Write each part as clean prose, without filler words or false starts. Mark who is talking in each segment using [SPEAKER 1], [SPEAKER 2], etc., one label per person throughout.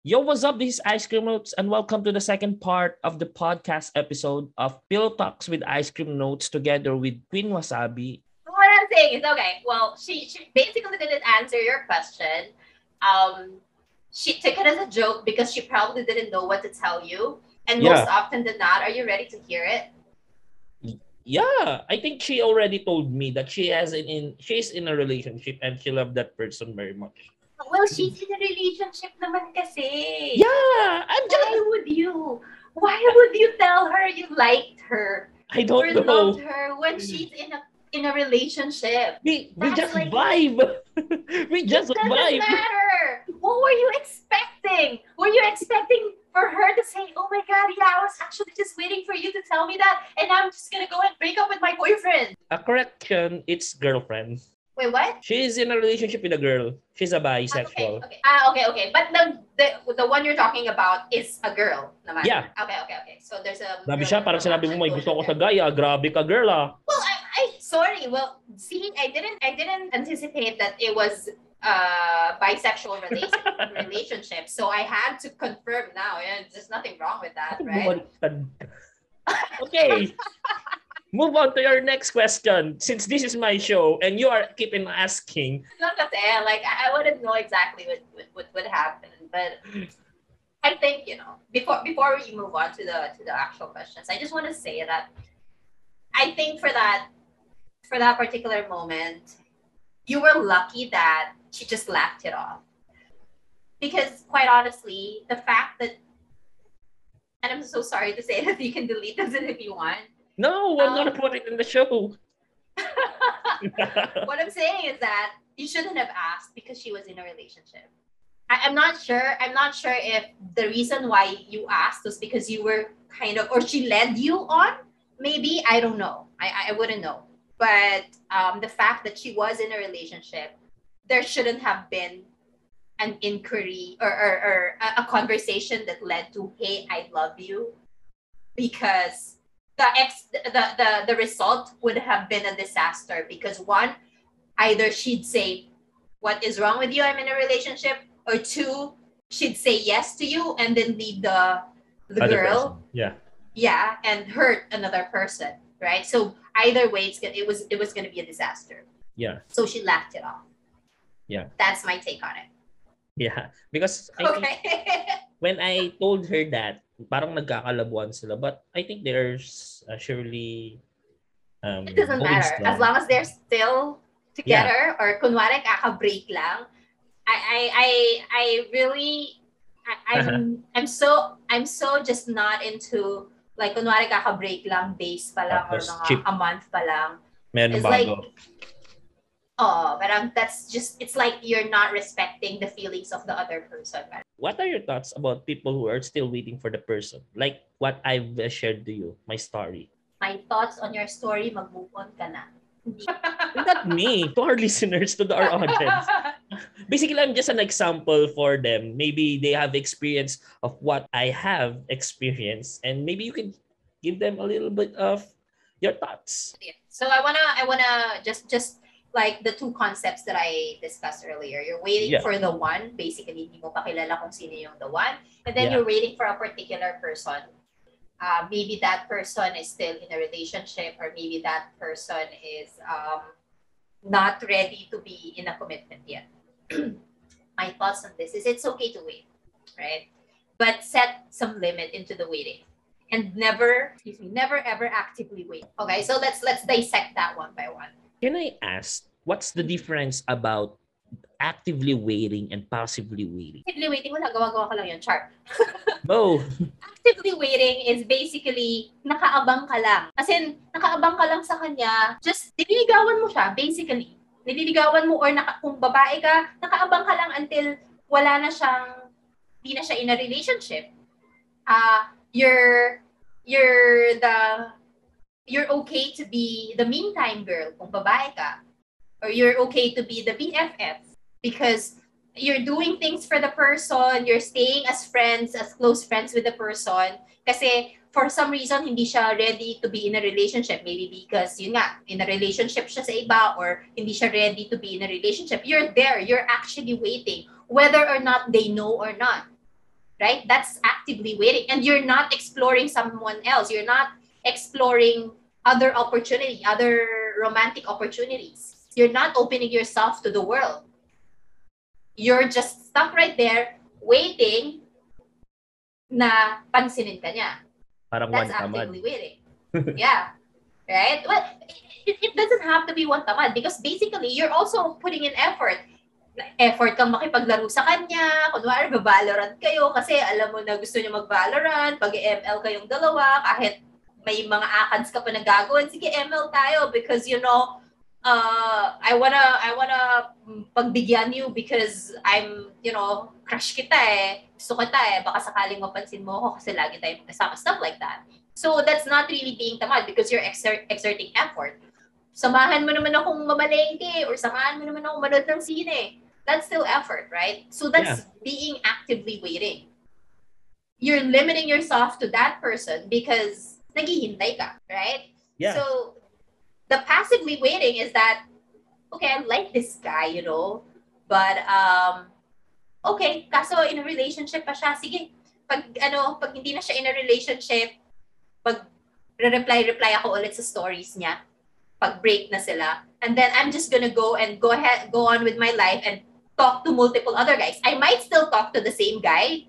[SPEAKER 1] Yo, what's up? This is Ice Cream Notes, and welcome to the second part of the podcast episode of Pillow Talks with Ice Cream Notes together with Queen Wasabi.
[SPEAKER 2] What I'm saying is okay. Well, she basically didn't answer your question. She took it as a joke because she probably didn't know what to tell you. And most
[SPEAKER 1] Yeah,
[SPEAKER 2] often than not, are you ready to hear it?
[SPEAKER 1] yeah. I think she already told me that she's in a relationship and she loved that person very much.
[SPEAKER 2] Well, she's in a relationship naman kasi.
[SPEAKER 1] Yeah, I'm just.
[SPEAKER 2] Why would you tell her you liked her
[SPEAKER 1] I
[SPEAKER 2] or
[SPEAKER 1] don't
[SPEAKER 2] loved
[SPEAKER 1] know.
[SPEAKER 2] her when she's in a relationship?
[SPEAKER 1] We
[SPEAKER 2] That's
[SPEAKER 1] just
[SPEAKER 2] like
[SPEAKER 1] vibe. We
[SPEAKER 2] it
[SPEAKER 1] just
[SPEAKER 2] doesn't
[SPEAKER 1] vibe.
[SPEAKER 2] matter. What were you expecting? Were you expecting for her to say, "Oh my God, yeah, I was actually just waiting for you to tell me that, and I'm just gonna go and break up with my boyfriend"?
[SPEAKER 1] A correction. It's girlfriend.
[SPEAKER 2] Wait, what?
[SPEAKER 1] She's in a relationship with a girl. She's a
[SPEAKER 2] Okay,
[SPEAKER 1] bisexual.
[SPEAKER 2] okay. Okay. But the one you're talking about is a girl, naman.
[SPEAKER 1] Yeah.
[SPEAKER 2] Okay. So there's a
[SPEAKER 1] Grabe
[SPEAKER 2] girl
[SPEAKER 1] siya, parang sinabi mo
[SPEAKER 2] interaction
[SPEAKER 1] may gusto
[SPEAKER 2] quotient
[SPEAKER 1] ko sa
[SPEAKER 2] there.
[SPEAKER 1] guy, ah. Grabe ka, girl, ah.
[SPEAKER 2] Well, sorry. Well, see, I didn't anticipate that it was bisexual relationship. So I had to confirm now. Yeah, there's nothing wrong with that,
[SPEAKER 1] Bakit
[SPEAKER 2] right?
[SPEAKER 1] bumaliktad? Okay. Move on to your next question. Since this is my show and you are keeping asking.
[SPEAKER 2] Not kasi, like I wouldn't know exactly what would happen, but I think before we move on to the actual questions, I just want to say that I think for that particular moment, you were lucky that she just laughed it off. Because quite honestly, the fact that, and I'm so sorry to say that you can delete this if you want.
[SPEAKER 1] No, I'm gonna put it in the show.
[SPEAKER 2] What I'm saying is that you shouldn't have asked because she was in a relationship. I'm not sure. I'm not sure if the reason why you asked was because you were kind of, or she led you on. Maybe I don't know. I wouldn't know. But the fact that she was in a relationship, there shouldn't have been an inquiry or a conversation that led to, "Hey, I love you," because the result would have been a disaster. Because one, either she'd say, "What is wrong with you? I'm in a relationship," or two, she'd say yes to you and then leave the
[SPEAKER 1] Other
[SPEAKER 2] girl,
[SPEAKER 1] person. Yeah.
[SPEAKER 2] yeah, and hurt another person, right? So either way, it was gonna be a disaster.
[SPEAKER 1] Yeah.
[SPEAKER 2] So she laughed it off.
[SPEAKER 1] Yeah.
[SPEAKER 2] That's my take on it.
[SPEAKER 1] Yeah. Because I think
[SPEAKER 2] Okay.
[SPEAKER 1] when I told her that, parang nagkakalabuan sila. But I think there's surely
[SPEAKER 2] It doesn't
[SPEAKER 1] going
[SPEAKER 2] matter as
[SPEAKER 1] strong.
[SPEAKER 2] long as they're still
[SPEAKER 1] Yeah.
[SPEAKER 2] together, or kunwari kaka-break lang. I really I'm so just not into, like, kunwari kaka-break lang, days pa lang, or
[SPEAKER 1] Tapos
[SPEAKER 2] mga
[SPEAKER 1] chip.
[SPEAKER 2] a month pa lang.
[SPEAKER 1] Meron
[SPEAKER 2] It's like,
[SPEAKER 1] bago.
[SPEAKER 2] but that's just, it's like you're not respecting the feelings of the other person.
[SPEAKER 1] What are your thoughts about people who are still waiting for the person? Like what I've shared to you, my story.
[SPEAKER 2] My thoughts on your story, mag-move on ka na.
[SPEAKER 1] Not me, to our listeners, to our audience. Basically, I'm just an example for them. Maybe they have experience of what I have experienced, and maybe you can give them a little bit of your thoughts.
[SPEAKER 2] So I wanna just like the two concepts that I discussed earlier. You're waiting
[SPEAKER 1] Yeah.
[SPEAKER 2] for the one, basically hindi mo pa kilala kung sino yung the one, and then
[SPEAKER 1] Yeah.
[SPEAKER 2] you're waiting for a particular person. Maybe that person is still in a relationship, or maybe that person is not ready to be in a commitment yet. My thoughts on this is, it's okay to wait, right? But set some limit into the waiting, and never ever actively wait. Okay, so let's dissect that one by one.
[SPEAKER 1] Can I ask, what's the difference about actively waiting and passively waiting?
[SPEAKER 2] Actively waiting, wala, gawa-gawa ka lang yun, char.
[SPEAKER 1] Oh,
[SPEAKER 2] Actively waiting is basically nakaabang ka lang. As in, nakaabang ka lang sa kanya, just nililigawan mo siya, basically. Nililigawan mo, or kung babae ka, nakaabang ka lang until wala na siyang, di na siya in a relationship. You're okay to be the meantime girl kung babae ka, or you're okay to be the BFF because you're doing things for the person, you're staying as friends, as close friends with the person, kasi for some reason hindi siya ready to be in a relationship, maybe because yun nga, in a relationship siya sa iba, or hindi siya ready to be in a relationship. You're there, you're actually waiting whether or not they know or not. right? That's actively waiting. And you're not exploring someone else. You're not exploring other romantic opportunities. You're not opening yourself to the world. You're just stuck right there waiting na pansinin ka niya.
[SPEAKER 1] Parang
[SPEAKER 2] That's
[SPEAKER 1] one-tamad.
[SPEAKER 2] actively waiting. Yeah. Right? Well, it doesn't have to be one-tamad because basically you're also putting in effort. Effort kang makipaglaro sa kanya. Kunwari, Valorant kayo kasi alam mo na gusto niya mag-Valorant. Pag ML kayong dalawa, kahit may mga akads ka pa na gagawin, sige, ML tayo because, you know, I wanna pagbigyan you because I'm, you know, crush kita eh. Gusto kita eh. Baka sakaling mapansin mo ako kasi lagi tayo magkasama. Stuff like that. So that's not really being tamad because you're exerting effort. Samahan mo naman akong mamalengke or samahan mo naman akong manood ng sine. That's still effort, right? So that's being actively waiting. You're limiting yourself to that person because naghihintay ka, right?
[SPEAKER 1] Yeah.
[SPEAKER 2] So the passively waiting is that, okay, I like this guy, you know, but okay, kaso in a relationship pa siya, sige, pag hindi na siya in a relationship, pag reply ako ulit sa stories niya, pag break na sila, and then I'm just gonna go on with my life and talk to multiple other guys. I might still talk to the same guy,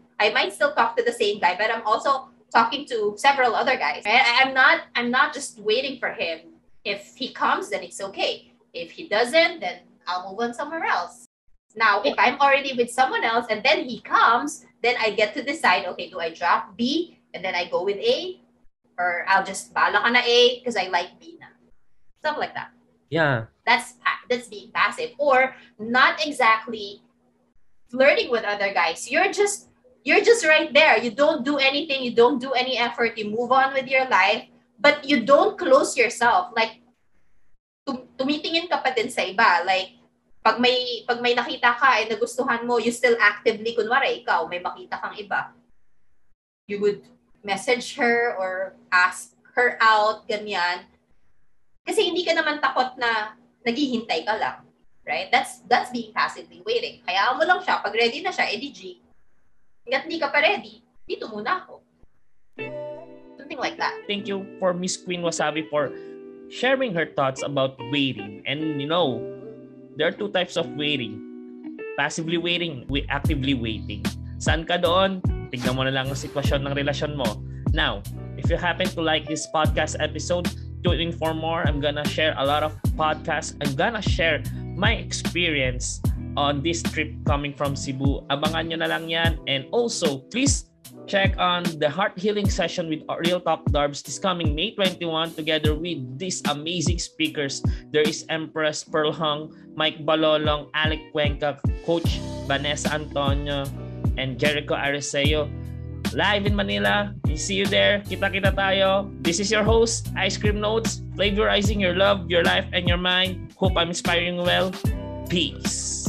[SPEAKER 2] but I'm also talking to several other guys. Right? I'm not just waiting for him. If he comes, then it's okay. If he doesn't, then I'll move on somewhere else. Now, if I'm already with someone else and then he comes, then I get to decide, okay, do I drop B and then I go with A? Or I'll just bala ka na A because I like B na. Stuff like that.
[SPEAKER 1] Yeah.
[SPEAKER 2] That's being passive. Or not exactly flirting with other guys. You're just right there. You don't do anything. You don't do any effort. You move on with your life. But you don't close yourself. Like, tumitingin ka pa din sa iba. Like, pag may nakita ka ay nagustuhan mo, you still actively, kunwari, ikaw, may makita kang iba. You would message her or ask her out, ganyan. Kasi hindi ka naman takot na naghihintay ka lang. Right? That's being passively waiting. Hayaan mo lang siya. Pag ready na siya, EDG. Hanggat hindi ka pa ready, dito muna ako. Something like that.
[SPEAKER 1] Thank you for Miss Queen Wasabi for sharing her thoughts about waiting. And you know, there are two types of waiting. Passively waiting, actively waiting. Saan ka doon? Tignan mo na lang ang sitwasyon ng relasyon mo. Now, if you happen to like this podcast episode, tune in for more. I'm gonna share a lot of podcasts. I'm gonna share my experience on this trip coming from Cebu. Abangan nyo na lang yan. And also, please check on the Heart Healing Session with Real Talk Darbs this coming May 21 together with these amazing speakers. There is Empress Pearl Hung, Mike Balolong, Alec Cuenca, Coach Vanessa Antonio, and Jericho Arceo. Live in Manila. See you there. Kita-kita tayo. This is your host, Ice Cream Notes, flavorizing your love, your life, and your mind. Hope I'm inspiring you well. Peace.